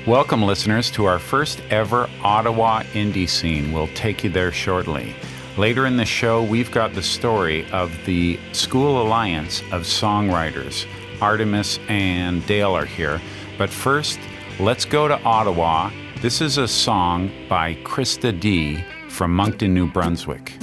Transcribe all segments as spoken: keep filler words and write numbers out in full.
Welcome, listeners, to our first ever Ottawa indie scene. We'll take you there shortly. Later in the show, we've got the story of the School Alliance of Songwriters. Artemis and Dale are here. But first, let's go to Ottawa. This is a song by Krista D. from Moncton, New Brunswick.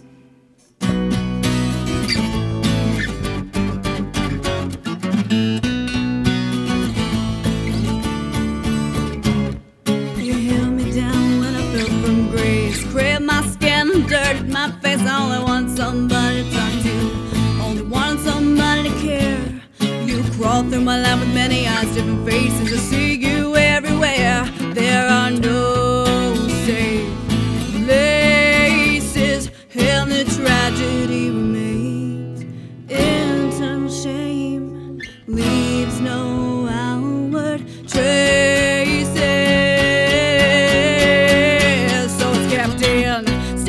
My face, I only want somebody to talk to, only want somebody to care. You crawl through my life with many eyes, different faces. I see you everywhere. There are no safe places, and the tragedy remains. Internal shame leaves no outward traces, so it's kept in.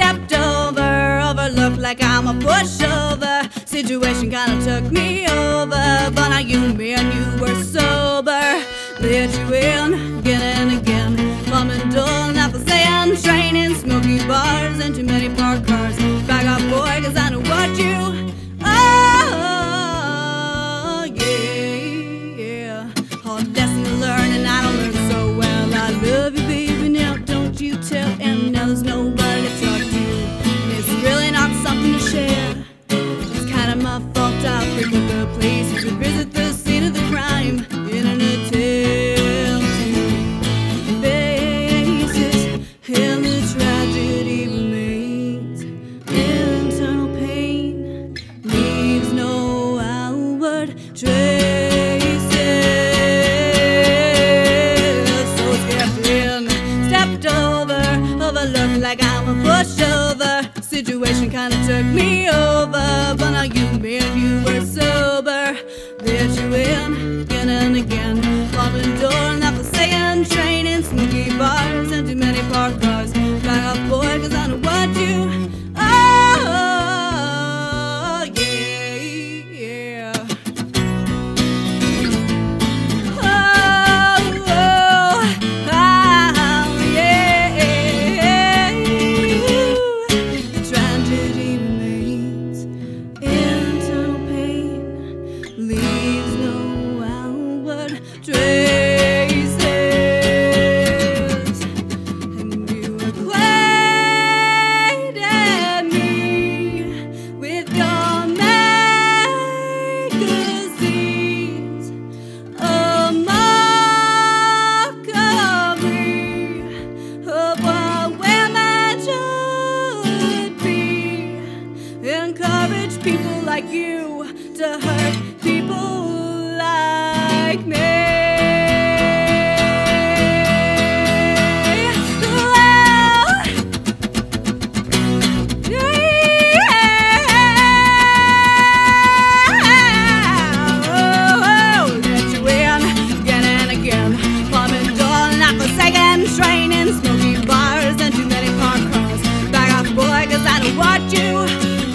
Look like I'm a pushover. Situation kinda took me over, but now you, me, and you were sober. Let you in again and again. Plumbing door, not for saying. Training, smoky bars, and too many parked cars. Back up, boy, cause I know what you. Oh, yeah, yeah. Hard lesson to learn, and I don't learn so well. I love you, baby, now don't you tell. And now there's nobody to talk to. Really not something to share. It's kind of my fault. I frequent the places to visit the scene of the crime in an attempt to faces, and the tragedy remains. Internal pain leaves no outward traces, so it's kept in, stepped over, overlooked like I'm a pushover. Situation kinda took me over, but now you, me, and you were sober. Let you in again and again. Plumbing door, not for saying. Training, smoky bars, and too many parked cars. Back up, boy, cause I know what you. Oh, yeah, yeah. Oh, oh, oh, yeah. Tragedy remains. Internal pain leaves no outward traces, and you acquainted me with your magazines, a mockery of what women should be. Encourage people like you to hurt people like me. Well, yeah. Oh, let you in again and again. Plumbing door, not for second. Training, smoky bars, and too many parked cars. Back up, boy, cause I know what you.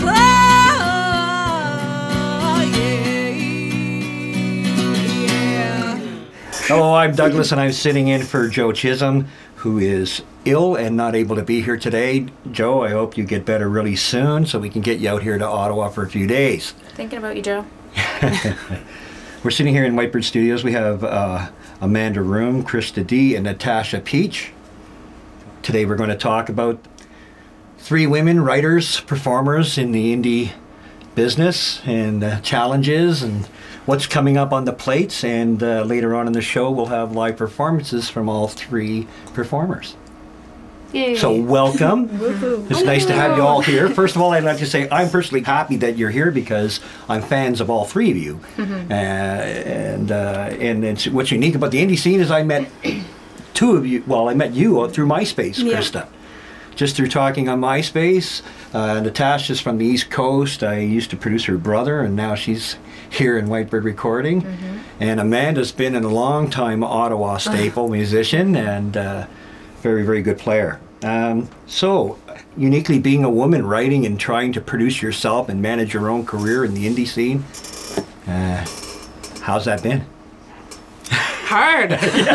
Hello, I'm Douglas, and I'm sitting in for Joe Chisholm, who is ill and not able to be here today. Joe, I hope you get better really soon so we can get you out here to Ottawa for a few days. Thinking about you, Joe. We're sitting here in Whitebird Studios. We have uh, Amanda Room, Krista D, and Natasha Peach. Today we're going to talk about three women writers, performers in the indie business, and uh, challenges and what's coming up on the plates, and uh, later on in the show we'll have live performances from all three performers. Yay. So welcome. It's nice to have you all here. First of all, I'd like to say I'm personally happy that you're here because I'm fans of all three of you. Mm-hmm. uh, and uh, and it's, what's unique about the indie scene is I met two of you, well I met you through MySpace, yeah. Krista. Just through talking on MySpace. Uh, Natasha's from the East Coast. I used to produce her brother, and now she's here in Whitebird recording. Mm-hmm. And Amanda's been a long-time Ottawa staple musician and uh, very, very good player. Um, so, uniquely being a woman writing and trying to produce yourself and manage your own career in the indie scene, uh, how's that been? hard.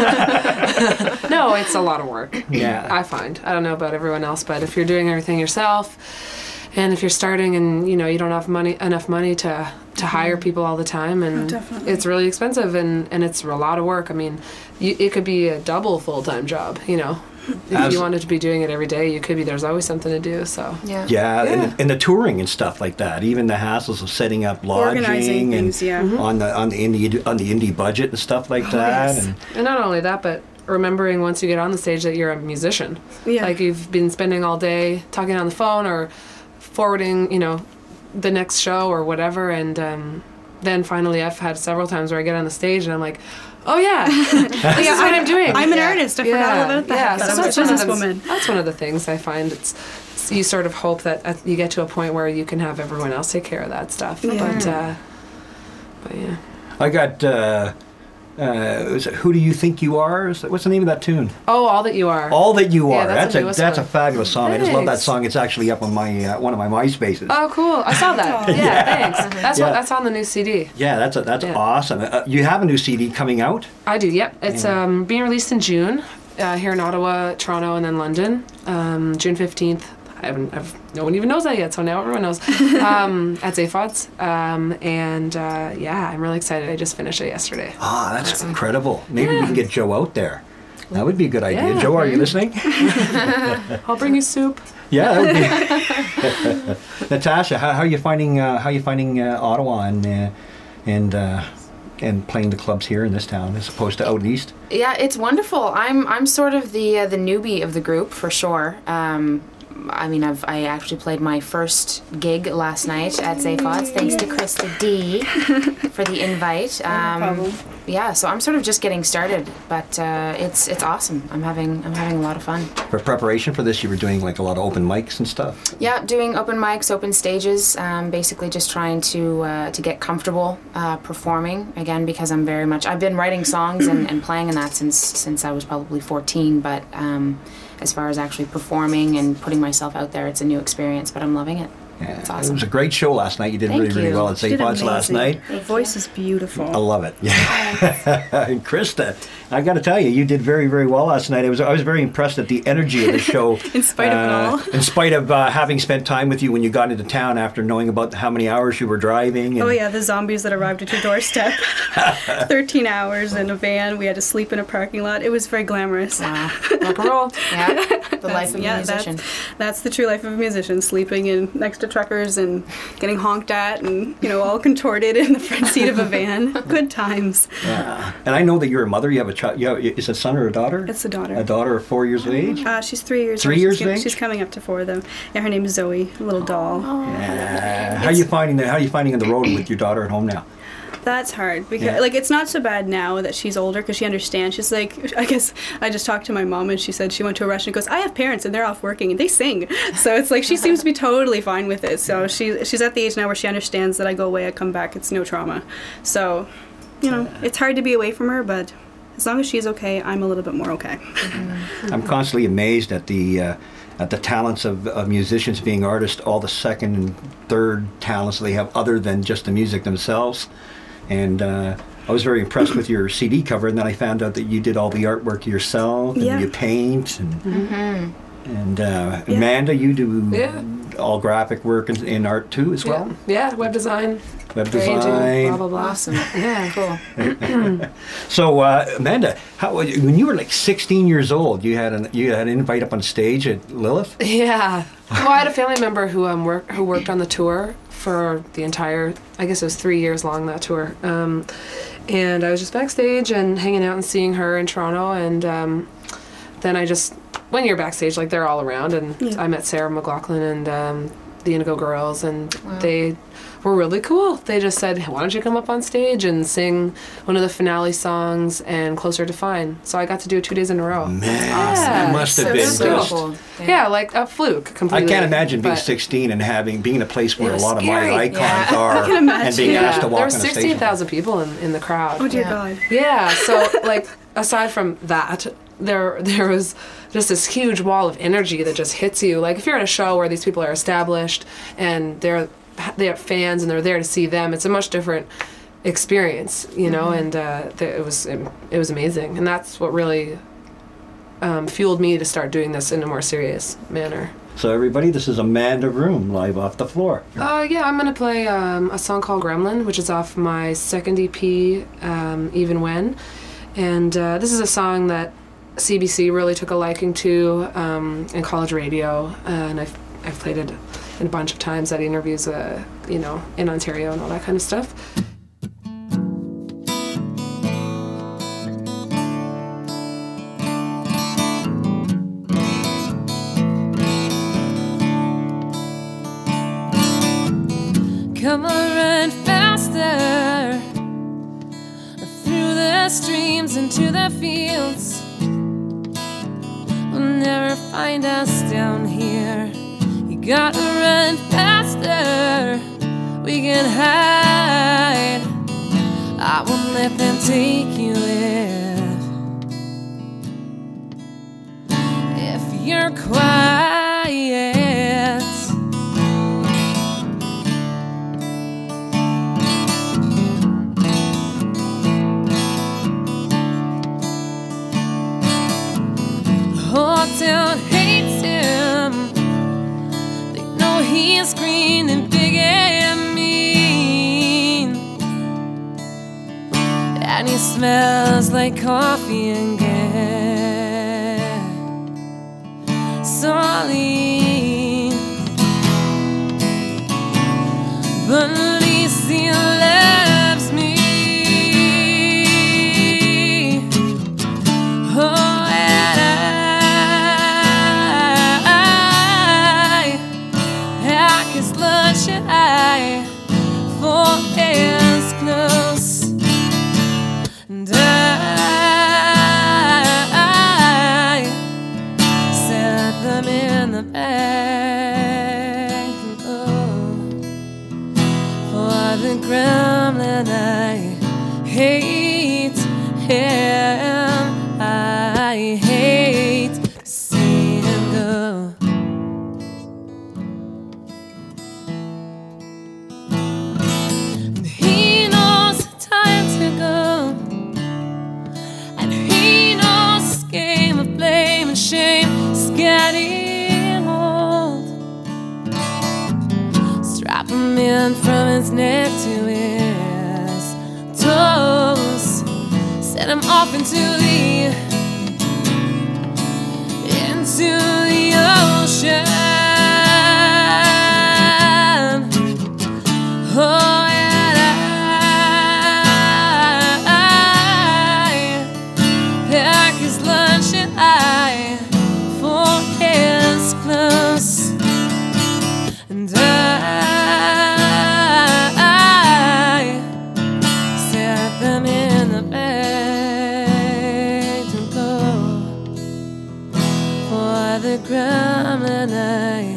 No, it's a lot of work. Yeah. I find. I don't know about everyone else, but if you're doing everything yourself, and if you're starting and you know you don't have money enough money to to hire people all the time, and Oh, definitely. it's really expensive and, and it's a lot of work. I mean, you, it could be a double full-time job, you know. If As- you wanted to be doing it every day, you could be. There's always something to do. So Yeah. Yeah, Yeah. And, and the touring and stuff like that. Even the hassles of setting up lodging Organizing and things, yeah. on the on the indie on the indie budget and stuff like that. yes. And and not only that, but remembering once you get on the stage that you're a musician. Yeah. Like you've been spending all day talking on the phone or forwarding, you know, the next show or whatever, and um, then finally I've had several times where I get on the stage and I'm like, oh yeah, this is what I'm doing. I'm an Yeah. artist. I forgot all about that. Yeah, But so I'm a that's one, of the, businesswoman. that's one of the things I find. It's you sort of hope that uh, you get to a point where you can have everyone else take care of that stuff. Yeah. But uh, but yeah. I got. Uh, uh, is it Who Do You Think You Are? Is that, what's the name of that tune? Oh, all that you are. All That You Yeah, Are. that's that's the a newest that's a one. fabulous song. I just love that Thanks. song. It's actually up on my uh, one of my MySpaces. Oh, cool! I saw that. Yeah, thanks. That's Yeah. what. That's on the new C D. Yeah, that's a, that's Yeah. awesome. Uh, you have a new C D coming out. I do. Yep. It's Yeah. um, being released in June, uh, here in Ottawa, Toronto, and then London. Um, June fifteenth. I haven't. I've, no one even knows that yet, so now everyone knows. Um, at Zayfod's. Um, and uh, yeah, I'm really excited. I just finished it yesterday. Ah, that's incredible. Maybe we can get Joe out there. That would be a good idea. Yeah. Joe, are you listening? I'll bring you soup. Yeah, that would be. Natasha, how, how are you finding uh, how are you finding uh, Ottawa and uh, and uh, and playing the clubs here in this town as opposed to out east? Yeah, it's wonderful. I'm I'm sort of the uh, the newbie of the group for sure. Um, I mean, I've I actually played my first gig last night at Zayfod's. Thanks to Krista D for the invite. Um, problem. Yeah, so I'm sort of just getting started, but uh, it's it's awesome. I'm having I'm having a lot of fun. For preparation for this, you were doing like a lot of open mics and stuff. Yeah, doing open mics, open stages. Um, basically, just trying to uh, to get comfortable uh, performing again because I'm very much. I've been writing songs and, and playing in that since since I was probably fourteen. But um, as far as actually performing and putting myself out there, it's a new experience. But I'm loving it. Yeah, It's awesome. It was a great show last night. You did Thank really, really you. well at She did Zayfod's last amazing. night. Her voice is beautiful. I love it. Yeah. And Krista, I got to tell you, you did very, very well last night. I was, I was very impressed at the energy of the show. In spite of it uh, all. In spite of uh, having spent time with you when you got into town after knowing about how many hours you were driving. And Oh yeah, the zombies that arrived at your doorstep. Thirteen hours in a van. We had to sleep in a parking lot. It was very glamorous. Wow. Rock and roll. Yeah, the life of a yeah, musician. that's, that's the true life of a musician. Sleeping in next to truckers and getting honked at, and you know, all contorted in the front seat of a van. Good times. Yeah. And I know that you're a mother. You have a child. You have, is it a son or a daughter? It's a daughter. A daughter of four years of age. Uh, she's three years. Three old. years she's, of gonna- age? she's coming up to four though. Yeah, her name is Zoe, a little doll. Yeah. How are you finding that? How are you finding on the road with your daughter at home now? That's hard because Yeah. like it's not so bad now that she's older because she understands. She's like, I guess I just talked to my mom and she said she went to a restaurant and goes, I have parents and they're off working and they sing. So it's like she seems to be totally fine with it. So she she's at the age now where she understands that I go away, I come back, it's no trauma. So, you know, it's hard to be away from her, but as long as she's okay, I'm a little bit more okay. I'm constantly amazed at the uh, at the talents of, of musicians being artists, all the second and third talents they have other than just the music themselves. And uh, I was very impressed with your C D cover, and then I found out that you did all the artwork yourself, and Yeah. you paint, and Mm-hmm. and uh, Yeah. Amanda, you do Yeah. all graphic work in, in art too as well, Yeah. Yeah. Web design. web painting, design. Blah blah blah. Awesome. Yeah. Cool. So uh, Amanda, how, when you were like sixteen years old, you had an you had an invite up on stage at Lilith. Yeah. Well, I had a family member who um work who worked on the tour for the entire. I guess it was three years long, that tour. Um, and I was just backstage and hanging out and seeing her in Toronto, and um, then I just when you're backstage, like they're all around, and Yeah. I met Sarah McLaughlin and um, the Indigo Girls, and Wow. they were really cool. They just said, "Why don't you come up on stage and sing one of the finale songs and Closer to Fine?" So I got to do it two days in a row. Man, Yeah. it must have So been cool. just. cool. Yeah, like a fluke I completely. can't imagine being but- sixteen and having being in a place where It a was lot of scary. my icons Yeah. are, I can imagine. and being Yeah, asked to walk there on were a stage. sixteen thousand people in, in the crowd. Oh dear Yeah. God. Yeah, so like aside from that, there there was just this huge wall of energy that just hits you. Like if you're at a show where these people are established and they're they have fans and they're there to see them, it's a much different experience, you know, mm-hmm. and uh, th- it was it, it was amazing, and that's what really um, fueled me to start doing this in a more serious manner. So everybody, this is Amanda Room live off the floor. Uh, yeah, I'm gonna play um, a song called Gremlin, which is off my second E P, um, Even When, and uh, this is a song that C B C really took a liking to um, in college radio, uh, and I've I've played it in a bunch of times at interviews, uh, you know, in Ontario and all that kind of stuff. Come on, run faster through the streams into the fields. Will never find us down here. You gotta run faster. We can hide. I won't let them take you if if you're quiet. Town hates him. They know he's green and big and mean, and he smells like coffee and gasoline. But at least he loves me. Oh, I for his close, and I set them in the bank and go for the gremlin. I hate him. I hate to see him go. Shame is getting old. Strap him in from his neck to his toes. Set him off into the into the ocean. Oh, and I set them in the bag to go for the gremlin. I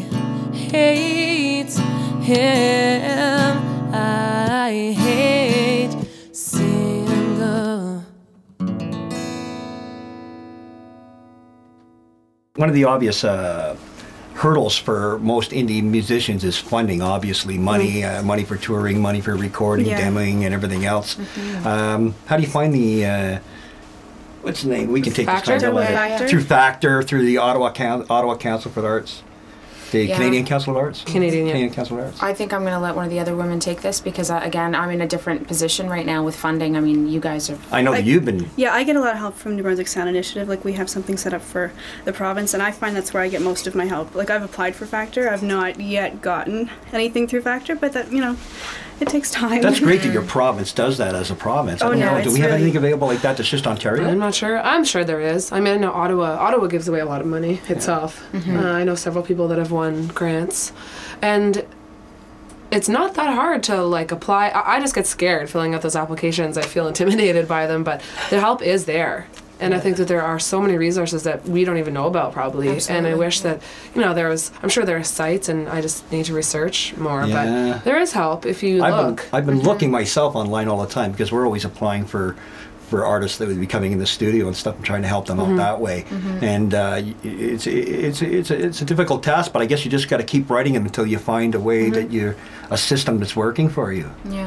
hate him. I hate seeing him go. One of the obvious uh, hurdles for most indie musicians is funding, obviously. Money, uh, money for touring, money for recording, Yeah. demoing, and everything else. Mm-hmm. Um, how do you find the, uh, what's the name? We can take Factor? this time to let it- Factor? Through Factor, through the Ottawa, Coun- Ottawa Council for the Arts. The Yeah. Canadian Council of Arts? Canadian, yeah. Canadian Council of Arts. I think I'm going to let one of the other women take this because, uh, again, I'm in a different position right now with funding. I mean, you guys are... I know that I- you've been... Yeah, I get a lot of help from New Brunswick Sound Initiative. Like, we have something set up for the province, and I find that's where I get most of my help. Like, I've applied for Factor. I've not yet gotten anything through Factor, but that, you know, it takes time. That's great that your province does that as a province. I Oh, don't no, know. Do it's we have really- anything available like that that's just Ontario? I'm not sure. I'm sure there is. I mean, I know Ottawa. Ottawa gives away a lot of money itself. Uh, I know several people that have won grants, and it's not that hard to like apply. I, I just get scared filling out those applications. I feel intimidated by them, but the help is there. And I think that there are so many resources that we don't even know about probably. And I Absolutely. wish that, you know, there was, I'm sure there are sites and I just need to research more, Yeah. but there is help if you I've look. been, I've been looking myself online all the time because we're always applying for for artists that would be coming in the studio and stuff and trying to help them out that way. And uh, it's it's it's a, it's a difficult task, but I guess you just got to keep writing them until you find a way that you a system that's working for you. Yeah.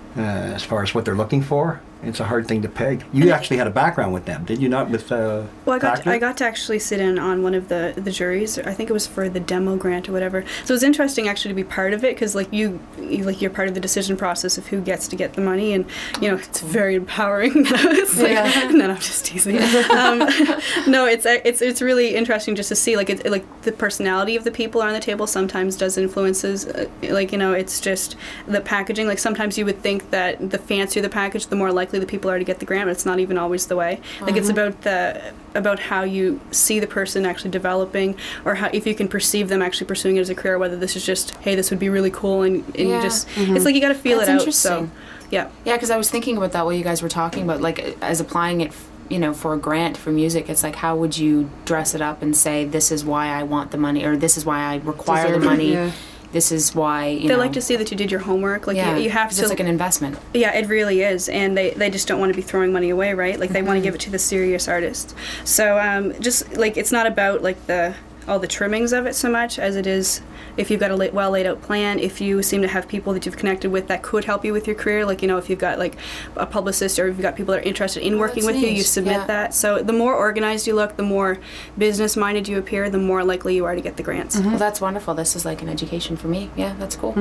uh, as far as what they're looking for. It's a hard thing to peg. You actually had a background with them, did you not? With uh, well, I got to, Packer? I got to actually sit in on one of the, the juries. I think it was for the demo grant or whatever. So it was interesting actually to be part of it because like you, you like you're part of the decision process of who gets to get the money, and you know it's very empowering. It's like, Yeah. no, I'm just teasing. um, no, it's it's it's really interesting just to see like it, like the personality of the people on the table sometimes does influences. Uh, like you know, it's just the packaging. Like sometimes you would think that the fancier the package, the more likely the people are to get the grant, but it's not even always the way. Like it's about the about how you see the person actually developing, or how if you can perceive them actually pursuing it as a career, whether this is just, hey, this would be really cool, and, and Yeah. you just it's like you got to feel That's it out. interesting. So yeah. Yeah, because I was thinking about that while you guys were talking about, like, as applying it, you know, for a grant for music. It's like, how would you dress it up and say, this is why I want the money, or this is why I require Deserve the it, money. yeah. This is why, you They know. like to see that you did your homework. Like yeah, you, you have 'cause to. It's like an investment. Yeah, it really is, and they, they just don't want to be throwing money away, right? Like they want to give it to the serious artist. So um, just like it's not about like the all the trimmings of it so much as it is if you've got a la- well laid out plan. If you seem to have people that you've connected with that could help you with your career, like you know if you've got like a publicist or if you've got people that are interested in Oh, working that's with you, you neat. submit Yeah. that. So the more organized you look, the more business minded you appear, the more likely you are to get the grants. Well, that's wonderful. This is like an education for me. Yeah, that's cool.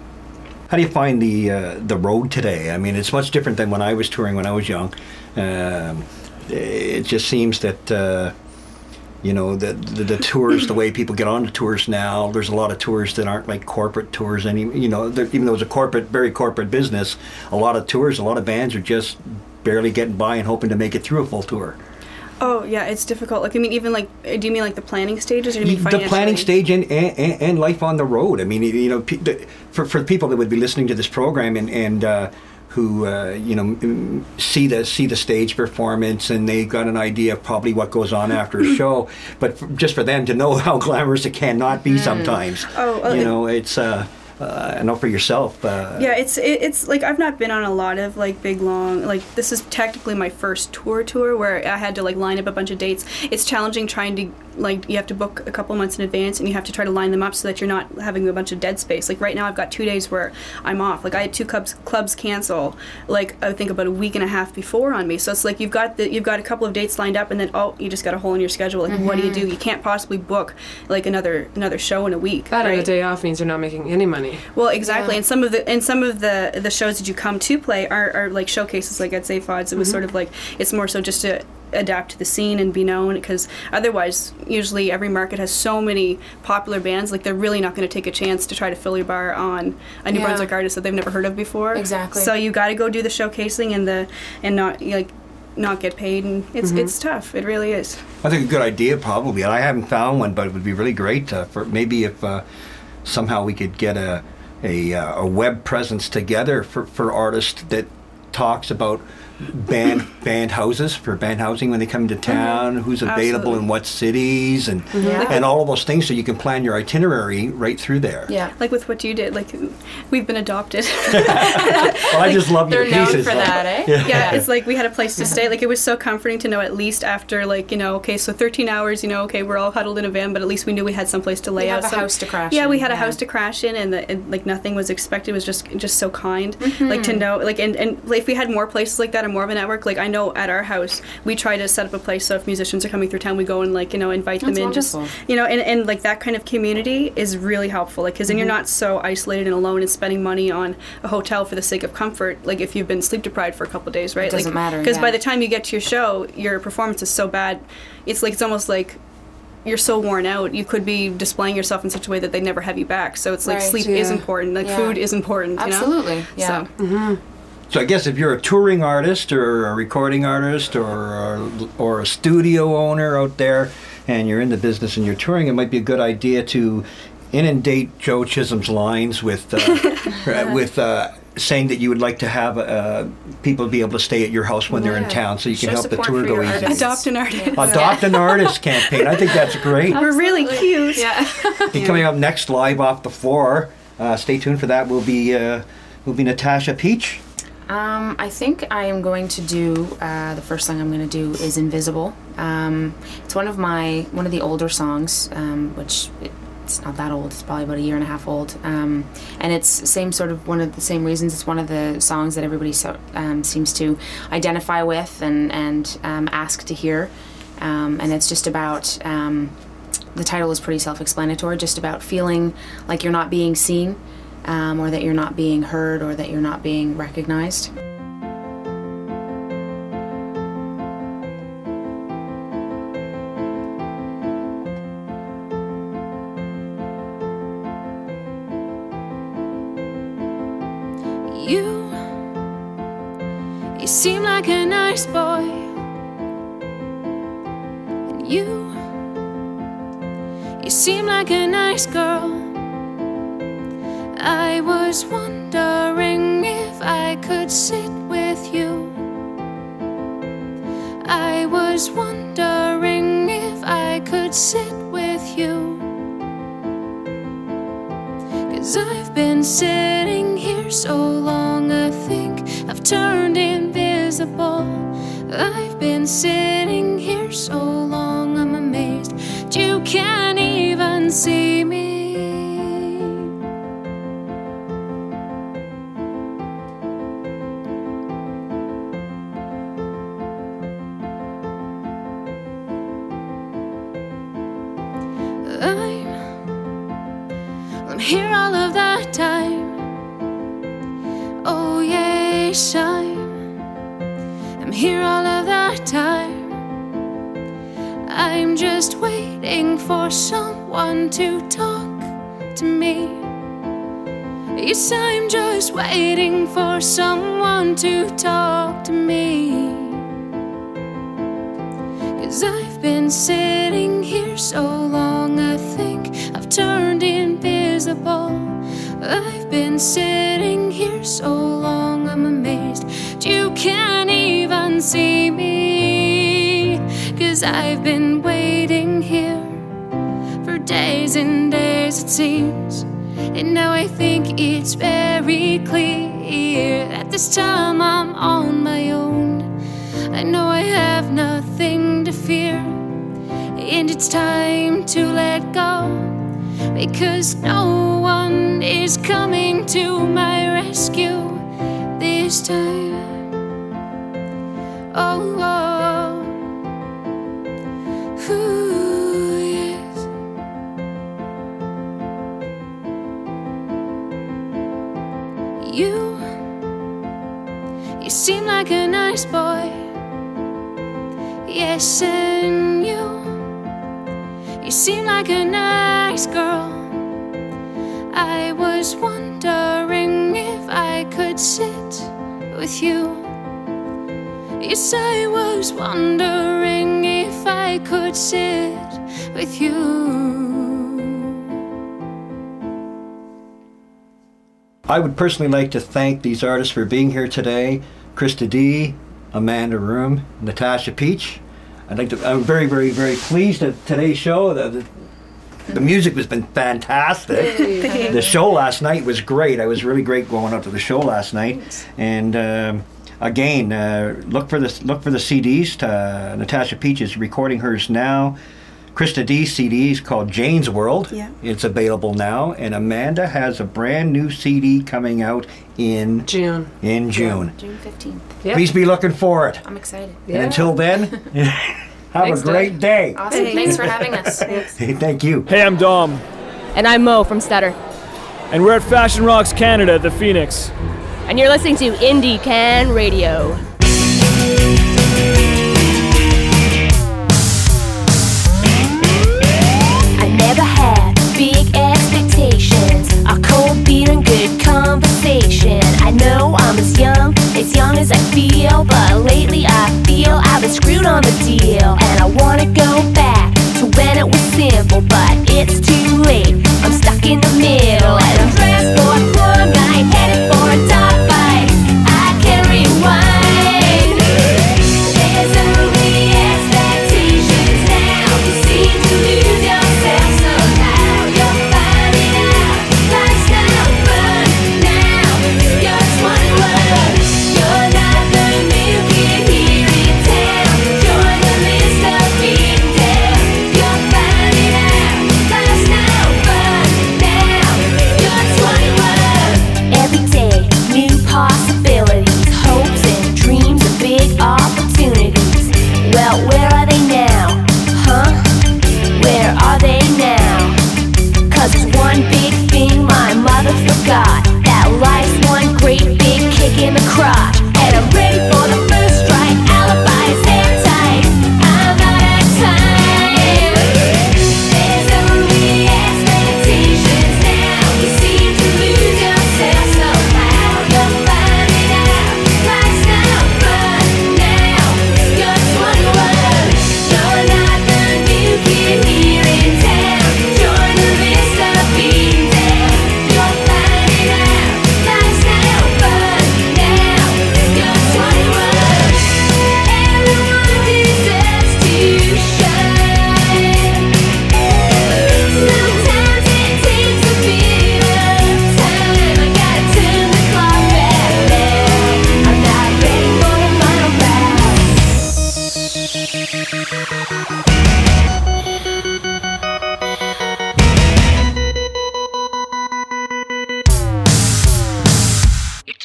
How do you find the uh, the road today? I mean, it's much different than when I was touring when I was young. Um, it just seems that uh, you know the, the the tours, the way people get on the tours now. There's a lot of tours that aren't like corporate tours any. You know, there- even though it's a corporate, very corporate business, a lot of tours, a lot of bands are just barely getting by and hoping to make it through a full tour. Oh yeah, it's difficult. Like I mean, even like, do you mean like the planning stages, or do you mean The financially? planning stage and, and, and life on the road. I mean, you know, pe- the- for for people that would be listening to this program and and uh, who uh, you know m- see the see the stage performance and they got an idea of probably what goes on after a show, but f- just for them to know how glamorous it cannot be sometimes. Oh, uh, you know, it's. Uh, uh, I know for yourself. Uh, Yeah, it's it, it's like I've not been on a lot of like big long like this is technically my first tour tour where I had to like line up a bunch of dates. It's challenging trying to like you have to book a couple months in advance and you have to try to line them up so that you're not having a bunch of dead space. Like right now I've got two days where I'm off. Like I had two clubs clubs cancel like I think about a week and a half before on me. So it's like you've got the you've got a couple of dates lined up and then oh you just got a hole in your schedule. Like what do you do? You can't possibly book like another another show in a week. That and right? a day off means you're not making any money. Well, exactly, Yeah. and some of the and some of the the shows that you come to play are, are like showcases, like at Zaphods. It was sort of like it's more so just to adapt to the scene and be known, because otherwise, usually every market has so many popular bands, like they're really not going to take a chance to try to fill your bar on a New Yeah. Brunswick artist that they've never heard of before. Exactly. So you got to go do the showcasing and the and not like not get paid, and it's it's tough. It really is. I think a good idea probably. I haven't found one, but it would be really great uh, for maybe if uh, somehow we could get a a, uh, a web presence together for, for artists that talks about band band houses for band housing when they come to town, who's available Absolutely. in what cities, and Yeah. and all of those things, so you can plan your itinerary right through there. Yeah. Like with what you did, like we've been adopted. Well, I just love They're your known pieces. for that, eh? yeah, it's like we had a place to stay. Like it was so comforting to know at least after like you know okay so thirteen hours you know okay we're all huddled in a van, but at least we knew we had some place to lay We out. have a some- house to crash Yeah, in, we had a yeah. house to crash in, and, the, and like nothing was expected. It was just just so kind. Mm-hmm. Like to know like and and like, if we had more places like that and more of a network, like I know at our house we try to set up a place so if musicians are coming through town, we go and like you know invite them That's in. Just wonderful. you know and, and like that kind of community is really helpful. Like because then you're Mm-hmm. not so isolated and alone and spending money on a hotel for the sake of comfort. Like if you've been sleep deprived for a couple of days, right? doesn't like, matter, Because by yeah. the time you get to your show, your performance is so bad. It's like it's almost like you're so worn out. You could be displaying yourself in such a way that they never have you back. So it's like Right, sleep is yeah. important. Like Yeah. food is important. You know? Absolutely, yeah. So, So I guess if you're a touring artist or a recording artist or or, or a studio owner out there and you're in the business and you're touring, it might be a good idea to inundate Joe Chisholm's lines with uh, with uh, saying that you would like to have uh, people be able to stay at your house when they're in Yeah. town, so you can Show help the support tour for go your easy. artists. adopt an artist. Adopt an artist campaign. I think that's great. We're really cute. Yeah. And coming up next, live off the floor. Uh, stay tuned for that. Will be uh, will be Natasha Peach. Um, I think I am going to do uh, the first song I'm going to do is "Invisible." Um, it's one of my one of the older songs, um, which it it's not that old. It's probably about a year and a half old. Um, and it's same sort of one of the same reasons. It's one of the songs that everybody so, um, seems to identify with and and um, ask to hear. Um, and it's just about um, the title is pretty self-explanatory. Just about feeling like you're not being seen, um, or that you're not being heard, or that you're not being recognized. You, you seem like a nice boy, and you, you seem like a nice girl. I was wondering if I could sit with you. I was wondering if I could sit with you. 'Cause I've been sitting here so long, I think I've turned invisible. I've been sitting here so long, I'm amazed you can't even see me. I'm, I'm here all of the time. Oh yes, I'm, I'm here all of the time. I'm just waiting for someone to talk to me. Yes, I'm just waiting for someone to talk to me. 'Cause I've been sitting here so long, I think I've turned invisible. I've been sitting here so long, I'm amazed you can't even see me. 'Cause I've been waiting here for days and days it seems, and now I think it's very clear that this time I'm on my own. I know I have nothing to fear, and it's time to let go, because no one is coming to my rescue this time. Oh, oh. Ooh, yes. You, you seem like a nice boy. Yes, and you, you seem like a nice girl. I was wondering if I could sit with you. Yes, I was wondering if I could sit with you. I would personally like to thank these artists for being here today. Krista D, Amanda Room, Natasha Peach. I'd like to, I'm very, very, very pleased at today's show. The, the, the music has been fantastic. The show last night was great. I was really great going out to the show last night. And um, again, uh, look for the look for the C Ds. To, uh, Natasha Peach is recording hers now. Krista D's C D is called Jane's World. Yeah. It's available now. And Amanda has a brand new C D coming out in June. In June. June fifteenth. Yep. Please be looking for it. I'm excited. Yeah. And until then, have Thanks, a great day. Awesome. Thanks for having us. Hey, thank you. Hey, I'm Dom, And I'm Mo from Stutter. and we're at Fashion Rocks Canada at the Phoenix. And you're listening to Indie Can Radio. I never had big expectations, a cold beer and good conversation. I know I'm as young, as young as I feel, but lately I feel I've been screwed on the deal. And I wanna go back to when it was simple, but it's too late. I'm stuck in the middle, and I'm dressed for a club night, headed for a dog fight. I can't rewind. There's only expectations now. You seem to lose yourself somehow. You'll find it out. Life's not fun now. If you're twenty-one, you're not the new kid here in town. Join the list of being down. You'll find it out. Life's not fun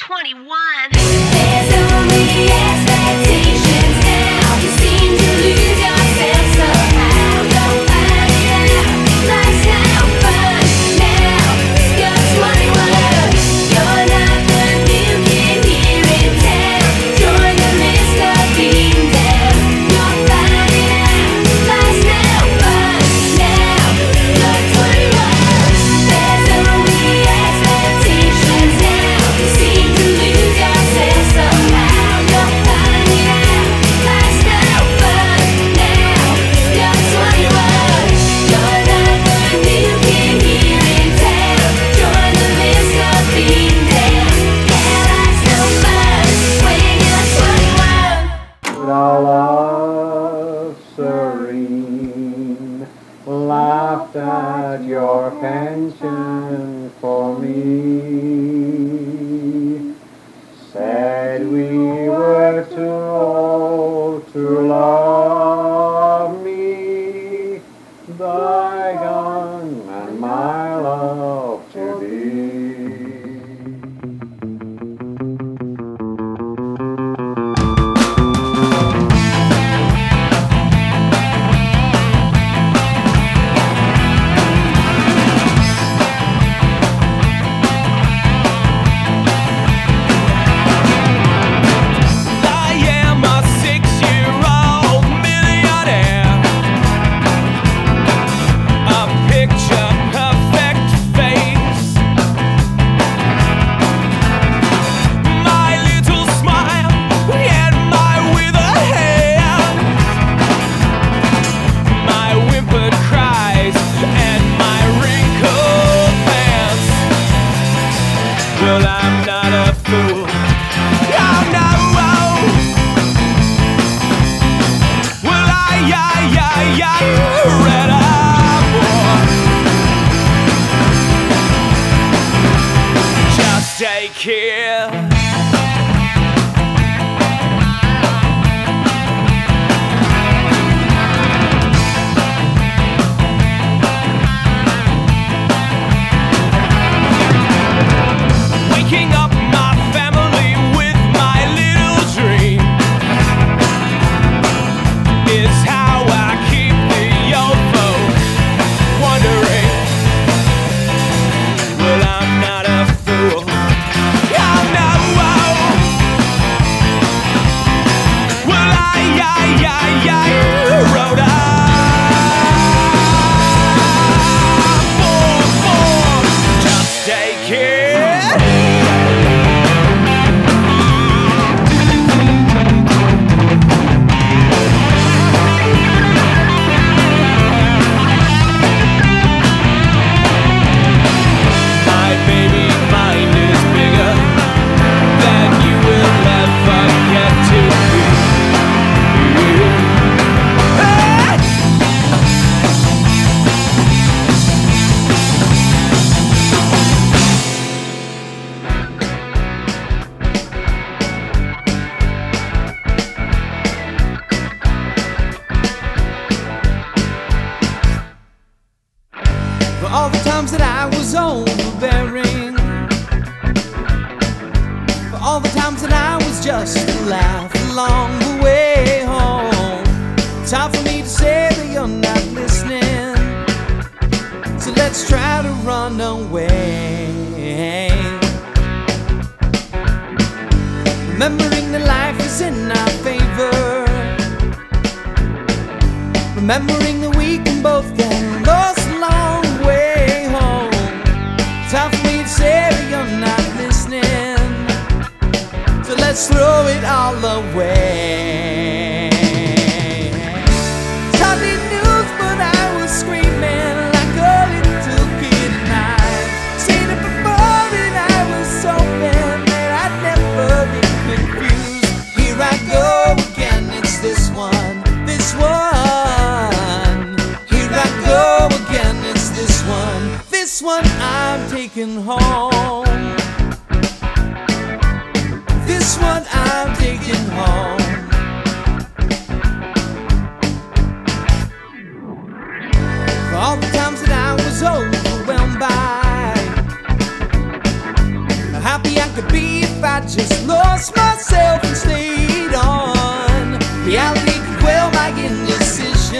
twenty-one. There's only expectations now. You seem to lose yourself somehow. Don't find it out. Life's now fun. Now you're twenty-one. You're not the new kid here in town. Join the list of being down. Don't find it out. Life's now fun. Now you're twenty-one. There's only expectations now. You seem to lose yourself somehow. Don't find it out. Life's now fun. Now you're twenty-one. You're not the new kid here in town. Join the list of being down. Yeah, life's no fun when you're twenty-one. Our love serene laughed at your penchant for me, said we were too old to love me, thy gun and my love to thee. I am a six-year-old millionaire, a picture-perfect face. My little smile and my withered hand, my whimpered cries and my wrinkled pants. Well, I'm not a fool. Oh no! Well, I, I, I, I read a book. Just take care. Waking up my family with my little dream is how I keep the old folk wondering. Well, I'm not a fool. Oh no! Well, I, I, I, I wrote a book for just take care. My baby mind is bigger than you will ever get to be. Hey! For all the times that I was overbearing, for all the times that I was just a laugh along the way home. Time for me to say that you're not listening, so let's try to run away. Remembering that life is in our favor, remembering that we can both get lost along the way home. Time for me to say that you're not listening, so let's throw it all away. Sunday news, but I was screaming like a little kid and I seen it before and I was hoping that I'd never be confused. Here I go again, it's this one, this one. Here I go again, it's this one, this one I'm taking home. This one I'm taking home. be if I just lost myself and stayed on. Reality could well my indecision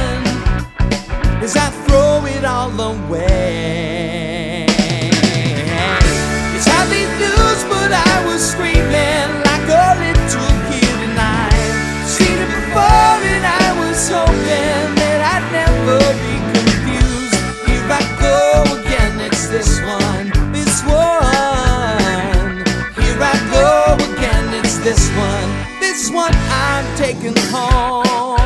as I throw it all away. It's hardly news, but I was screaming like a little kid, and I've seen it before, and I was hoping that I'd never be confused. Here I go again, it's this one, this one. Here I go again, it's this one, this one I'm taking home.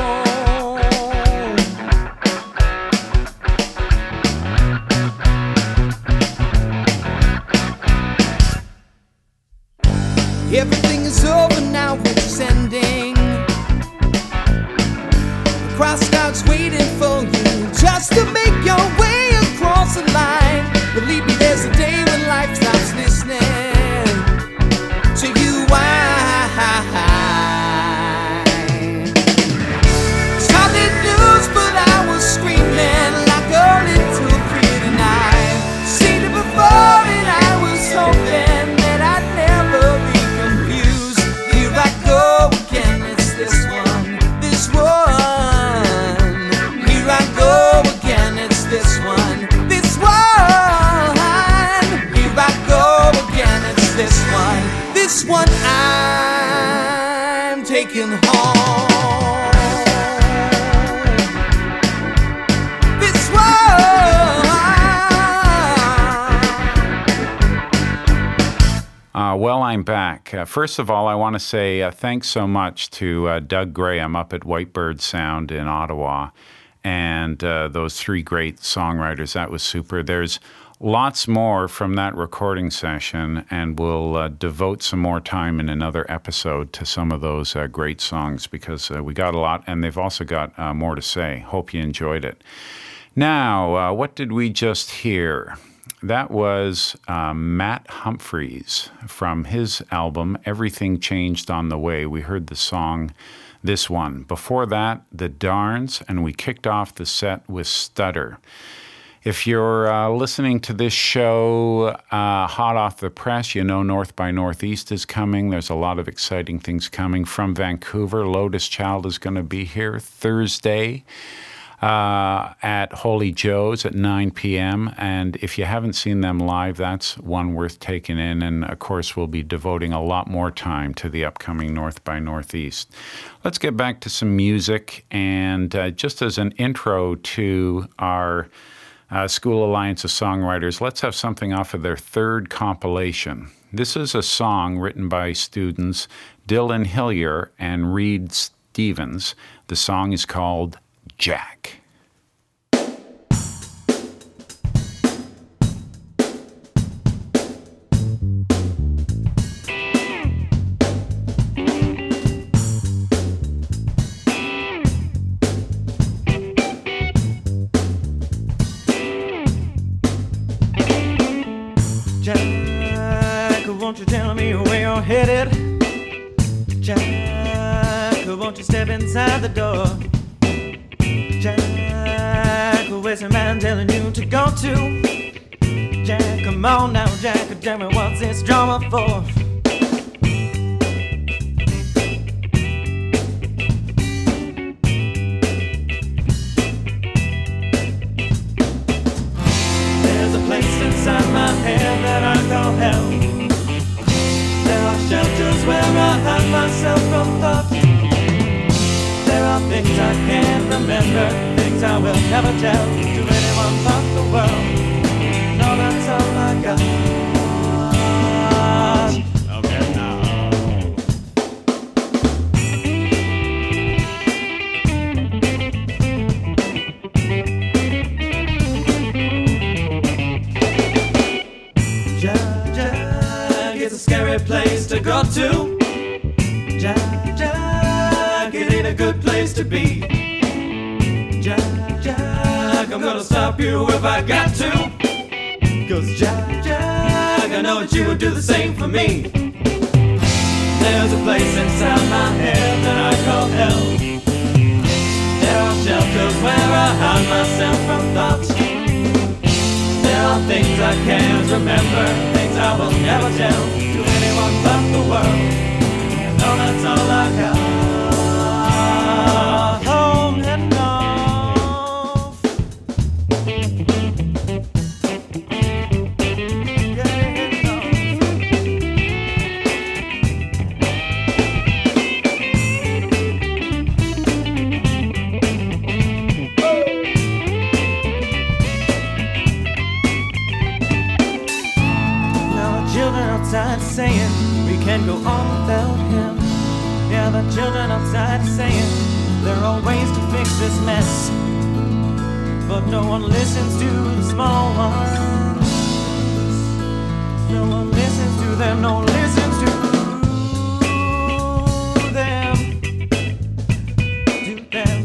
Everything is over now, it's ending. The crowd's waiting for you just to make your way across the line. Believe me, there's a day when life stops listening to you. I It's hardly news, but I was screaming like a little kid, and I've seen it before, and I was hoping that I'd never be confused. Here I go again, it's this one, this one. Here I go again, it's this one, this one. Here I go again, it's this one, this one I'm taking home. This one. Uh, well, I'm back. Uh, first of all, I want to say uh, thanks so much to uh, Doug Graham up at Whitebird Sound in Ottawa and uh, those three great songwriters. That was super. There's lots more from that recording session, and we'll uh, devote some more time in another episode to some of those uh, great songs because uh, we got a lot, and they've also got uh, more to say. Hope you enjoyed it. Now, uh, what did we just hear? That was uh, Matt Humphreys from his album, Everything Changed on the Way. We heard the song, this one. Before that, The Darns, and we kicked off the set with Stutter. If you're uh, listening to this show uh, hot off the press, you know North by Northeast is coming. There's a lot of exciting things coming from Vancouver. Lotus Child is going to be here Thursday uh, at Holy Joe's at nine p.m. And if you haven't seen them live, that's one worth taking in. And, of course, we'll be devoting a lot more time to the upcoming North by Northeast. Let's get back to some music. And uh, just as an intro to our Uh, School Alliance of Songwriters, let's have something off of their third compilation. This is a song written by students Dylan Hillier and Reed Stevens. The song is called Jack. Jack, won't you tell me where you're headed? Jack, won't you step inside the door? Jack, where's the man telling you to go to? Jack, come on now, Jack, tell me what's this drama for? There's a place inside my head that I call hell. There are shelters where I hide myself from thought. There are things I can't remember, things I will never tell to anyone but the world. No, that's all I got. Okay, now. Jack, Jack, it's a scary place to go to. Jack, Jack, it ain't a good place to be. Jack, Jack, I'm gonna stop you if I got to. Cause Jack, Jack, I know that you would do the same for me. There's a place inside my head that I call hell. There are shelters where I hide myself from thoughts. There are things I can't remember, things things I will never tell to anyone but the world. No, that's all I got. Home and off. Now the children outside saying we can't go on without him. Yeah, the children outside saying there are ways to fix this mess, but no one listens to the small ones. No one listens to them, no one listens to them. To them.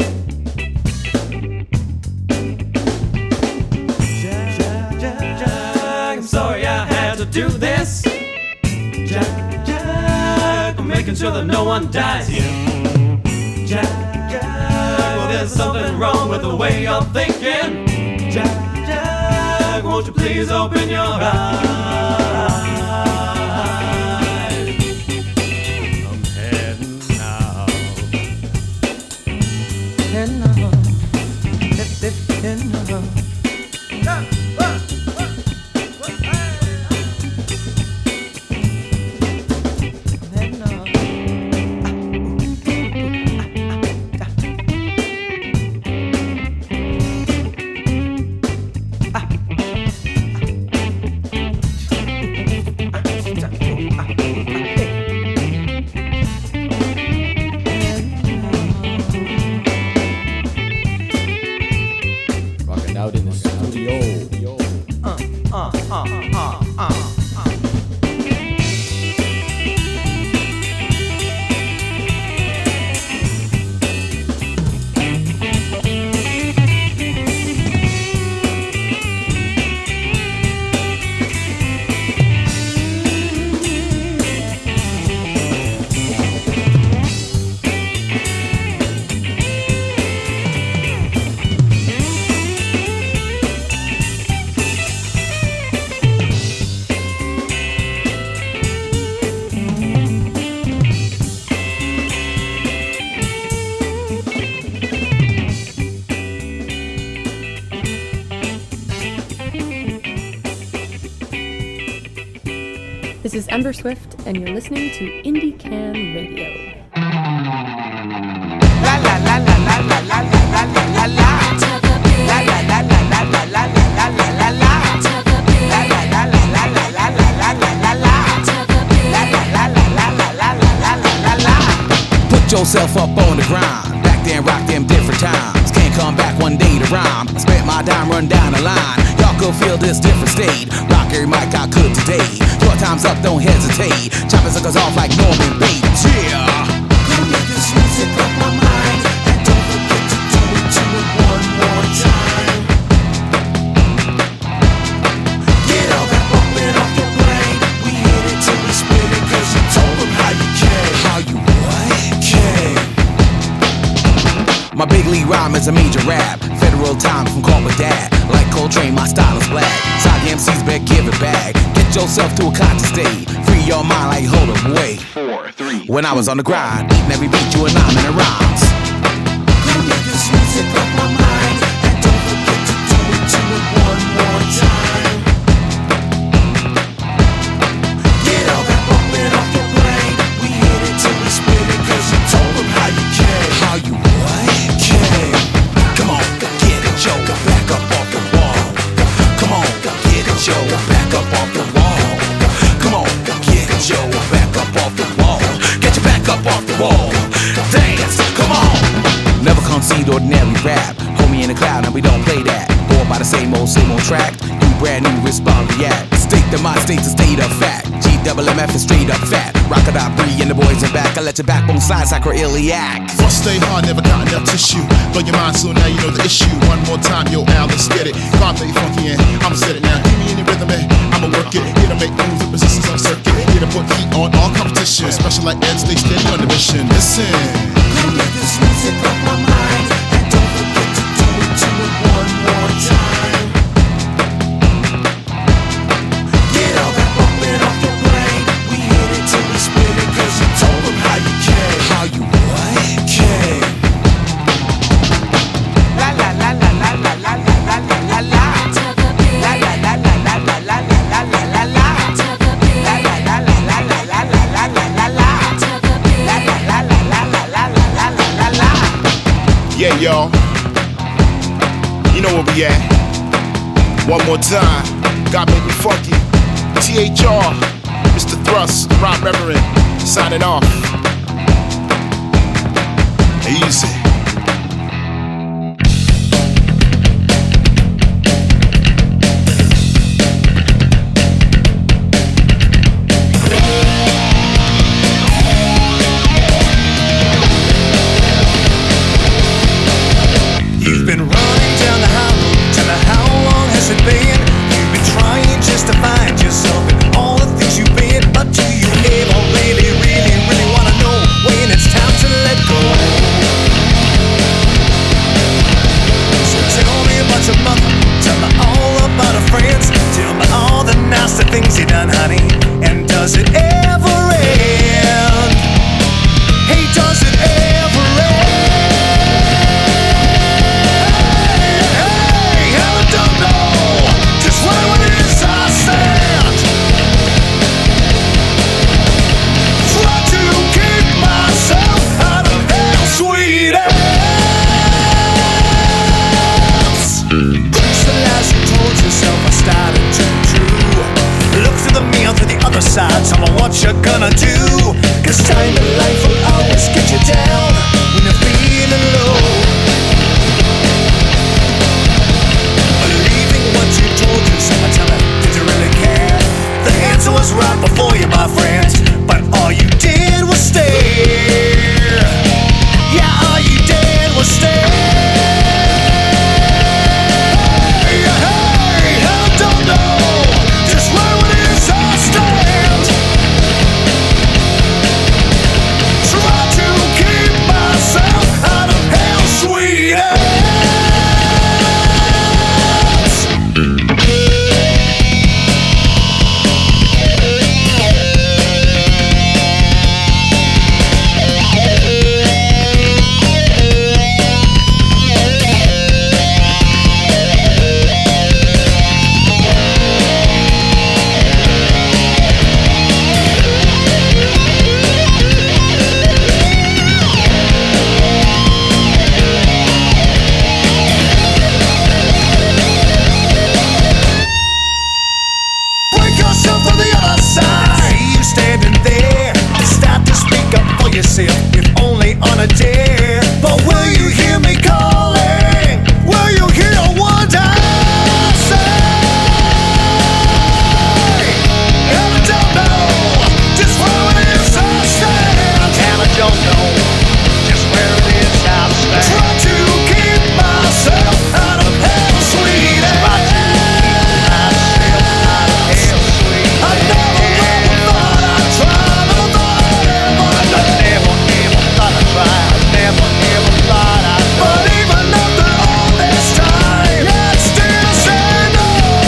Jack, Jack, Jack, Jack, I'm sorry I had to do this. Jack, Jack, I'm making sure that no one dies here. Jack, Jack, well there's something wrong with the way you're thinking. Jack, Jack, won't you please open your eyes? I'm heading now. Heading now. Head, head, heading now. Ah, ah, ah. Rocking out in the studio. Uh, uh, uh, uh, uh. This is Ember Swift, and you're listening to Indie Can Radio. La la la la la la la la la la la. La la la la la la la la la la la la. La la la la la la la la la la la la. La la la la la la la la la la la. Put yourself up on the grind. Back then, rock them different times. Can't come back one day to rhyme. Spent my time, run down the line. Y'all could feel this different state. Rock every mic I could today. Your time's up, don't hesitate. Chopping suckers off like Norman Bates. Yeah. Come get this music off my mind, and don't forget to do it to it one more time. Get all that bumping off your brain. We hit it till we spit it, cause you told them how you came. How you what? Came. My big league rhyme is a major rap. Federal time from corporate dad. Like Coltrane, my style is black. Side M Cs better give it back. Get yourself to a conscious state. Free your mind like hold up, wait. Four, three. When I was on the grind, eating every beat you and I'm in the rhymes. Come get this music off my mind, and don't forget to do it to it one more time. Get all that bumping off your brain. We hit it till we spit it, cause you told them how you came. How you what? Came. Come on, get it, yo. Back up off the wall. Come on, get it, yo. Back up off the wall. Come on, get it, yo. Back up off the wall. Get your back up off the wall. Dance, come on. Never concede ordinary rap. Homie in the cloud, and we don't play that. Bored by the same old, same old track. New brand new, respond, react. State the mind, state's a state of fact. G double M F is straight up fat. Rock it out, Bree and the boys in back. I let your backbone slide, sacroiliac. First stay hard, never got enough tissue. Blow your mind, so now you know the issue. One more time, yo, Al, let's get it. Vibe play funky and I'ma set it now. Give me any rhythm and I'ma work it. Here to make moves with resistance on circuit. Here to put heat on all competition. Special like Ed, stay steady on the mission. Listen. Come get this music off my mind, and don't forget to do it to it one more time. Get all that y'all. You know where we at. One more time. God make me funky. T H R, Mister Thrust, Rob Reverend, signing off. Easy. You've been running down the highway. Tell me, how long has it been? You've been trying just to find yourself in all the things you've been. But do you ever really, really, really wanna know when it's time to let go? So tell me about your mother. Tell me all about her friends. Tell me all the nasty things you done, honey. And does it ever end? Hey, does it ever end? Side, tell me what you're gonna do. Cause time in life will always get you down when you're feeling low. Believing what you told yourself, tell me, did you really care? The answer was right before you, my friends, but all you did was stare. Yeah, all you did was stare. Hey, hey, I don't know just where it is I stand. If only on a dare. But will you hear me calling? Will you hear what I say? And I don't know just where it is I stand. And I don't know just where it is I stand. Try to keep myself out of hell, sweet. Try to keep myself out of hell, sweet. I never, never thought I'd try. Never thought I'd ever. I never, never thought I'd try. I never, never thought I'd try. But even after all this time, I'd still say no.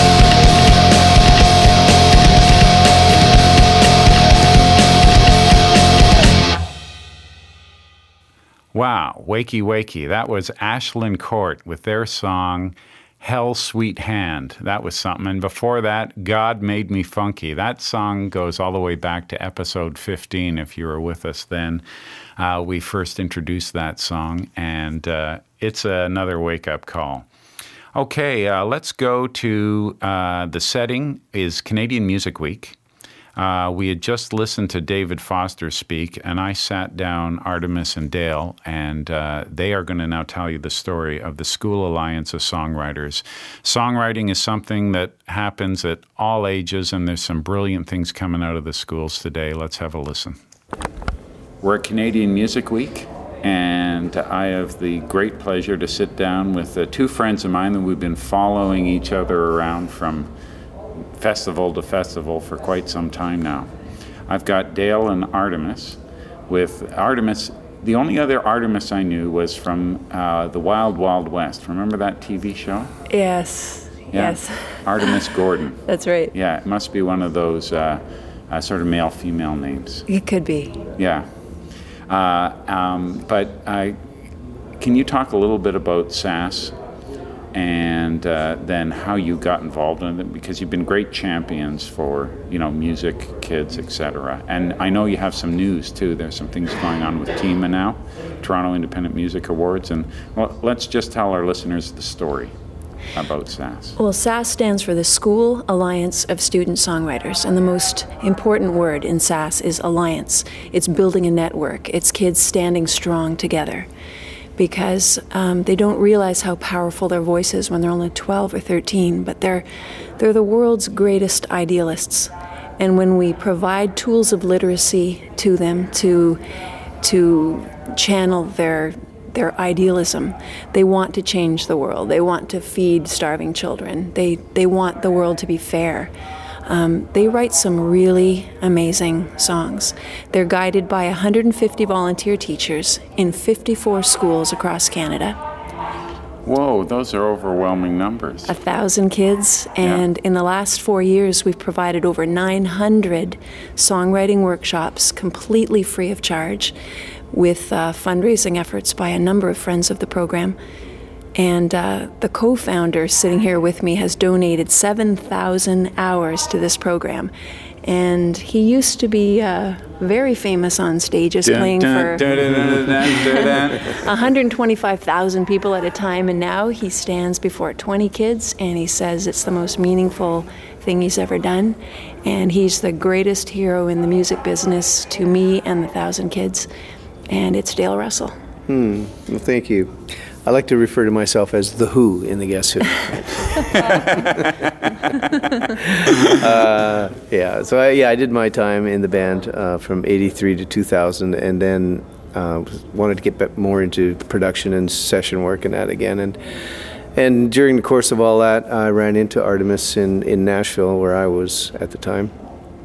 Wow, wakey wakey. That was Ashland Court with their song Hell Sweet Hand. That was something. And before that, God Made Me Funky. That song goes all the way back to episode fifteen, if you were with us then. Uh, we first introduced that song, and uh, it's another wake-up call. Okay, uh, let's go to uh, the setting is Canadian Music Week. Uh, we had just listened to David Foster speak, and I sat down Artemis and Dale, and uh, they are going to now tell you the story of the School Alliance of Songwriters. Songwriting is something that happens at all ages, and there's some brilliant things coming out of the schools today. Let's have a listen. We're at Canadian Music Week, and I have the great pleasure to sit down with uh, two friends of mine that we've been following each other around from festival to festival for quite some time now. I've got Dale and Artemis. With Artemis, the only other Artemis I knew was from uh, the Wild Wild West. Remember that T V show? Yes. Yeah. Yes. Artemis Gordon. That's right. Yeah, it must be one of those uh, uh, sort of male-female names. It could be. Yeah. Uh, um, but I, can you talk a little bit about S A S? and uh, then how you got involved in it, because you've been great champions for, you know, music, kids, et cetera. And I know you have some news too. There's some things going on with TIMA now, Toronto Independent Music Awards, and well, let's just tell our listeners the story about S A S. Well, S A S stands for the School Alliance of Student Songwriters, and the most important word in S A S is alliance. It's building a network. It's kids standing strong together, because um, they don't realize how powerful their voice is when they're only twelve or thirteen, but they're, they're the world's greatest idealists. And when we provide tools of literacy to them to, to channel their, their idealism, they want to change the world. They want to feed starving children. They, they want the world to be fair. Um, they write some really amazing songs. They're guided by one hundred fifty volunteer teachers in fifty-four schools across Canada. Whoa, those are overwhelming numbers. A thousand kids, and yeah. in the last four years we've provided over nine hundred songwriting workshops completely free of charge, with uh, fundraising efforts by a number of friends of the program. And uh, the co-founder sitting here with me has donated seven thousand hours to this program. And he used to be uh, very famous on stages, dun, playing dun, for dun, dun, dun, dun, one hundred twenty-five thousand people at a time. And now he stands before twenty kids, and he says it's the most meaningful thing he's ever done. And he's the greatest hero in the music business to me and the thousand kids. And it's Dale Russell. Hmm. Well, thank you. I like to refer to myself as the Who in the Guess Who. uh, yeah, so I, yeah, I did my time in the band uh, from eighty-three to two thousand, and then uh, wanted to get back more into production and session work and that again. And and during the course of all that, I ran into Artemis in, in Nashville, where I was at the time.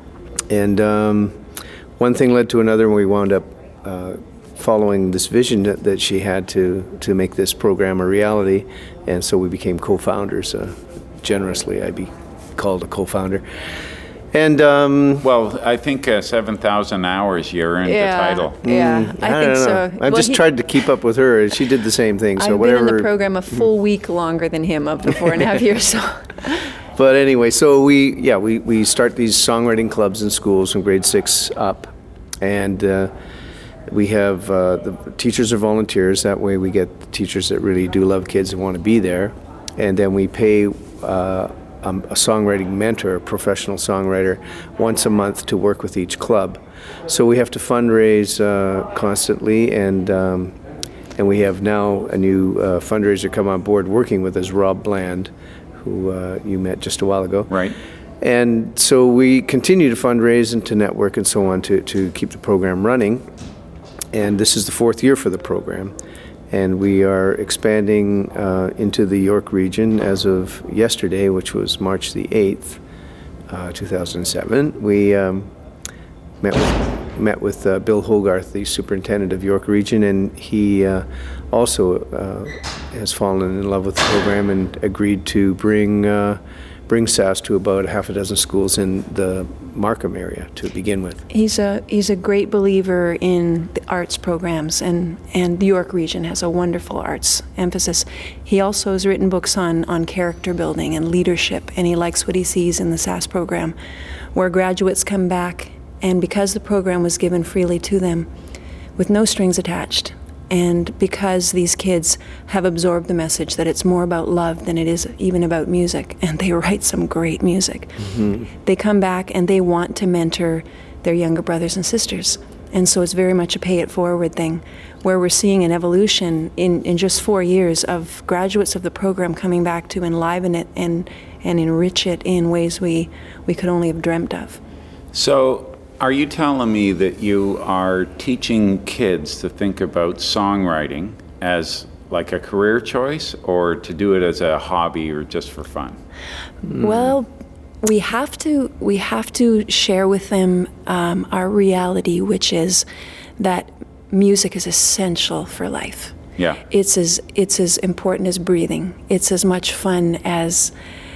And um, one thing led to another, and we wound up uh, following this vision that, that she had to to make this program a reality, and so we became co-founders. Uh, generously, I'd be called a co-founder. And um, well, I think uh, seven thousand hours you earned yeah, the title. Yeah, mm, I, I think so. so. I well, just he, tried to keep up with her, and she did the same thing. So I've whatever. been in the program a full week longer than him of the four and a half years. So. But anyway, so we yeah we we start these songwriting clubs in schools from grade six up, and. Uh, We have uh, the teachers are volunteers. That way we get the teachers that really do love kids and want to be there. And then we pay uh, um, a songwriting mentor, a professional songwriter, once a month to work with each club. So we have to fundraise uh, constantly, and um, and we have now a new uh, fundraiser come on board working with us, Rob Bland, who uh, you met just a while ago. Right. And so we continue to fundraise and to network and so on to, to keep the program running. And this is the fourth year for the program. And we are expanding uh, into the York region as of yesterday, which was March the eighth, uh, two thousand seven. We um, met with, met with uh, Bill Hogarth, the superintendent of York region, and he uh, also uh, has fallen in love with the program and agreed to bring uh, bring S A S to about a half a dozen schools in the Markham area to begin with. He's a he's a great believer in the arts programs, and, and the York region has a wonderful arts emphasis. He also has written books on, on character building and leadership, and he likes what he sees in the S A S program, where graduates come back, and because the program was given freely to them with no strings attached, and because these kids have absorbed the message that it's more about love than it is even about music, and they write some great music, mm-hmm. they come back and they want to mentor their younger brothers and sisters. And so it's very much a pay-it-forward thing, where we're seeing an evolution in, in just four years of graduates of the program coming back to enliven it and, and enrich it in ways we, we could only have dreamt of. So, are you telling me that you are teaching kids to think about songwriting as like a career choice, or to do it as a hobby or just for fun? Well, we have to we have to share with them um, our reality, which is that music is essential for life. Yeah, it's as it's as important as breathing. It's as much fun as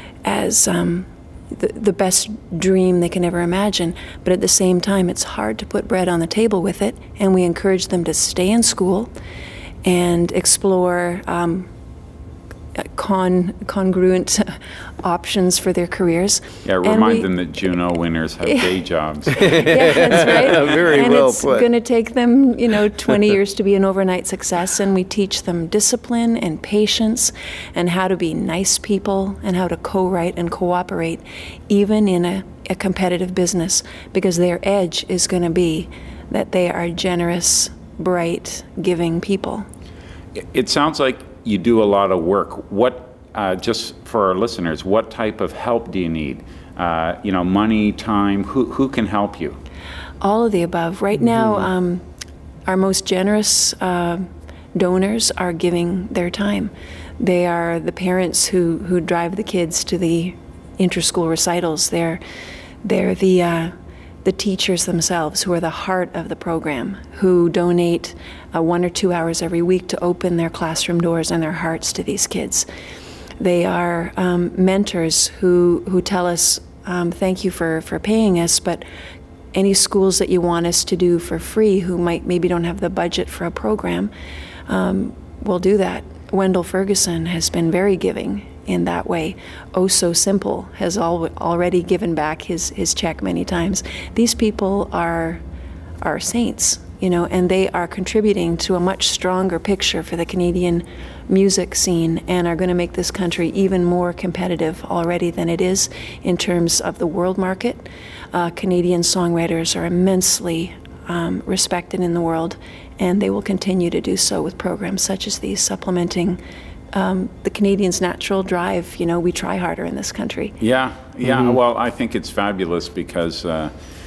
as um, The, the best dream they can ever imagine, but at the same time it's hard to put bread on the table with it, and we encourage them to stay in school and explore um, con congruent options for their careers. Yeah, And remind we- them that Juno winners have day jobs. Yeah, that's right. Very and well it's put. going to take them, you know, twenty years to be an overnight success, and we teach them discipline and patience and how to be nice people and how to co-write and cooperate, even in a, a competitive business, because their edge is going to be that they are generous, bright, giving people. It sounds like you do a lot of work. What, uh, just for our listeners, what type of help do you need? Uh, you know, money, time, who, who can help you? All of the above. Right now, um, our most generous uh, donors are giving their time. They are the parents who, who drive the kids to the inter-school recitals. They're, they're the, uh, the teachers themselves who are the heart of the program, who donate uh, one or two hours every week to open their classroom doors and their hearts to these kids. They are um, mentors who, who tell us, um, thank you for, for paying us, but any schools that you want us to do for free who might maybe don't have the budget for a program, um, we'll do that. Wendell Ferguson has been very giving in that way. Oh So Simple has al- already given back his, his check many times. These people are, are saints, you know, and they are contributing to a much stronger picture for the Canadian music scene and are going to make this country even more competitive already than it is in terms of the world market. Uh, Canadian songwriters are immensely um, respected in the world, and they will continue to do so with programs such as these, supplementing um, the Canadians' natural drive. You know, we try harder in this country. Yeah, yeah. Mhm. Well, I think it's fabulous because uh,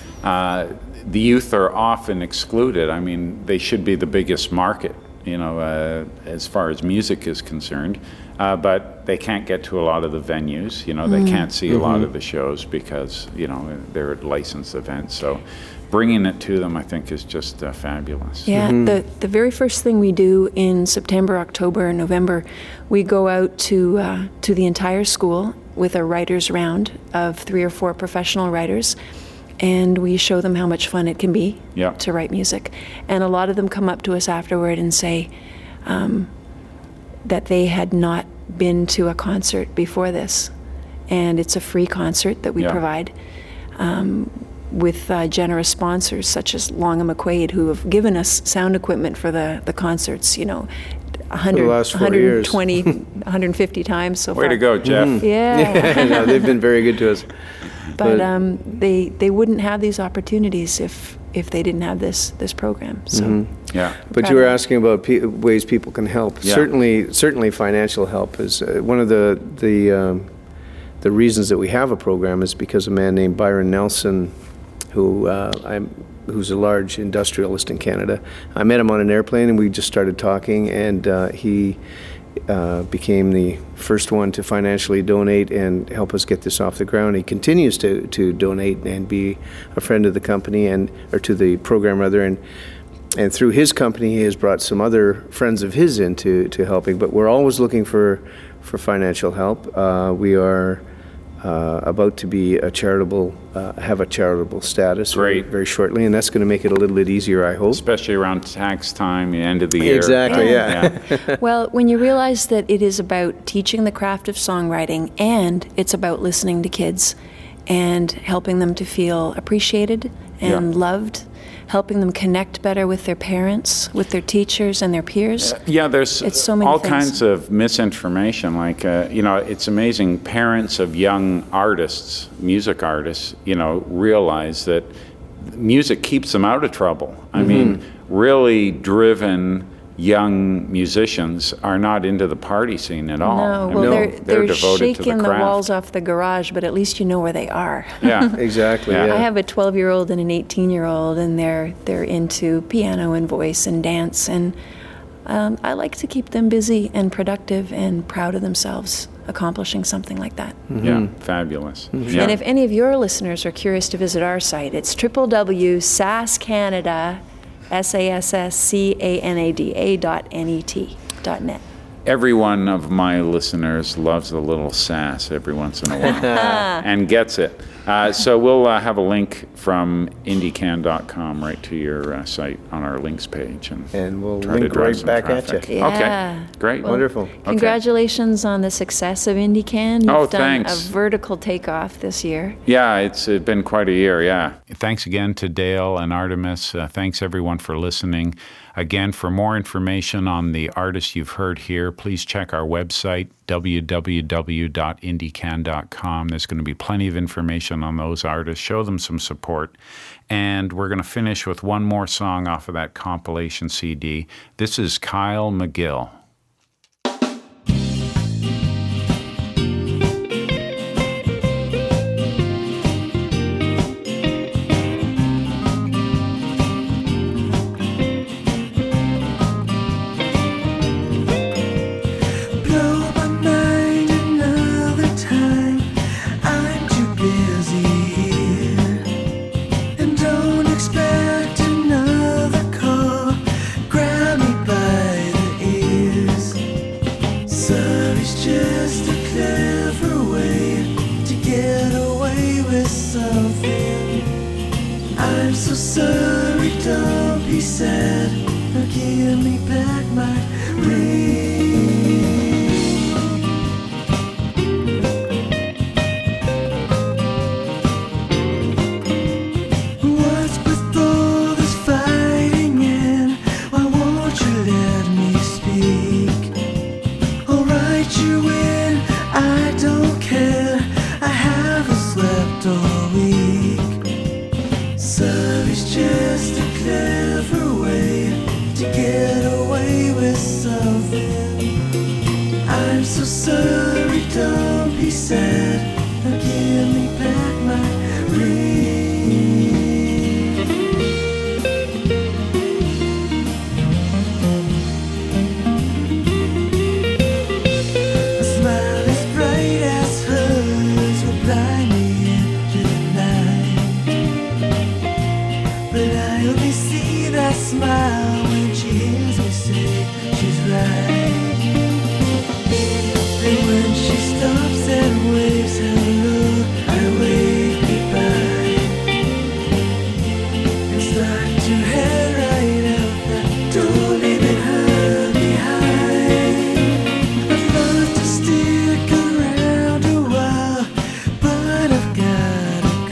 uh, the youth are often excluded. I mean, they should be the biggest market, you know, uh, as far as music is concerned. Uh, but they can't get to a lot of the venues. You know, they Mm. can't see a lot Mhm. of the shows because, you know, they're at licensed events. So bringing it to them, I think, is just uh, fabulous. Yeah, the, the very first thing we do in September, October, and November, we go out to uh, to the entire school with a writers' round of three or four professional writers, and we show them how much fun it can be Yeah. to write music. And a lot of them come up to us afterward and say um, that they had not been to a concert before this, and it's a free concert that we Yeah. provide. Um, with uh, generous sponsors such as Long and McQuaid, who have given us sound equipment for the, the concerts, you know, one hundred, last four one hundred years. twenty, one hundred fifty times so Way far. to go, Jeff. Mhm. Yeah. no, they've been very good to us. But um, they they wouldn't have these opportunities if if they didn't have this this program. So Mhm. Yeah. But you were asking about pe- ways people can help. Yeah. Certainly, certainly, financial help is uh, one of the the um, the reasons that we have a program is because a man named Byron Nelson, who uh, I'm, who's a large industrialist in Canada. I met him on an airplane, and we just started talking, and uh, he uh, became the first one to financially donate and help us get this off the ground. He continues to, to donate and be a friend of the company, and or to the program rather, and and through his company, he has brought some other friends of his into to helping. But we're always looking for for financial help. Uh, we are uh, about to be a charitable, uh, have a charitable status very, very shortly, and that's going to make it a little bit easier, I hope. Especially around tax time, the end of the year. Exactly, yeah. well, when you realize that it is about teaching the craft of songwriting and it's about listening to kids and helping them to feel appreciated and Yeah. loved, helping them connect better with their parents, with their teachers and their peers. Yeah, there's It's so many all things. kinds of misinformation. Like, uh, you know, it's amazing. Parents of young artists, music artists, you know, realize that music keeps them out of trouble. I Mm-hmm. mean, really driven young musicians are not into the party scene at all. No, I well, mean, they're, they're, devoted to shaking the the, craft. walls off the garage, but at least you know where they are. Yeah, exactly. Yeah. Yeah. I have a twelve-year-old and an eighteen-year-old, and they're they're into piano and voice and dance, and um, I like to keep them busy and productive and proud of themselves accomplishing something like that. Yeah, fabulous. Yeah. And if any of your listeners are curious to visit our site, it's w w w dot s a s canada S A S S C A N A D A dot N E T dot net. Every one of my listeners loves a little sass every once in a while and gets it. Uh, so we'll uh, have a link from indiecan dot com right to your uh, site on our links page. And, and we'll try to link drive right some back at traffic. you. Yeah. Okay, great. Well, Wonderful. Congratulations on the success of IndieCan. You've Oh, done thanks. a vertical takeoff this year. Yeah, it's uh, been quite a year, yeah. Thanks again to Dale and Artemis. Uh, thanks everyone for listening. Again, for more information on the artists you've heard here, please check our website, w w w dot indiecan dot com. There's going to be plenty of information on those artists. Show them some support. And we're going to finish with one more song off of that compilation C D. This is Kyle McGill. Sorry, don't be sad. Now give me back my ring. What's with all this fighting and why won't you let me speak? I'll write you in, I don't care. I haven't slept all week. Sorry's just a clever way to get away with something. I'm so sorry, don't be sad. Now give me back my ring. A smile as bright as hers will blind me into the night. But I only see that smile when she hears me say she's right. And when she stops and waves hello, I wave goodbye and start to head right out the door, leaving her behind. I'd love to stick around a while, but I've gotta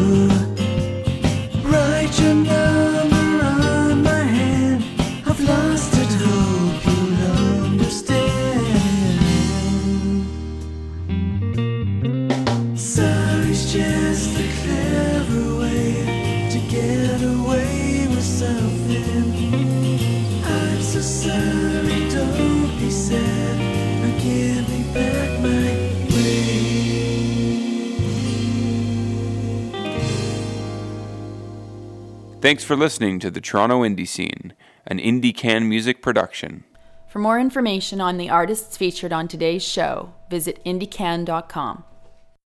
go. Write your number on my hand. I've lost it, hope you'll understand. Sorry's just a clever way to get away with something. I'm so sorry, don't be sad. Now give me back my Thanks for listening to the Toronto Indie Scene, an IndieCan music production. For more information on the artists featured on today's show, visit indiecan dot com.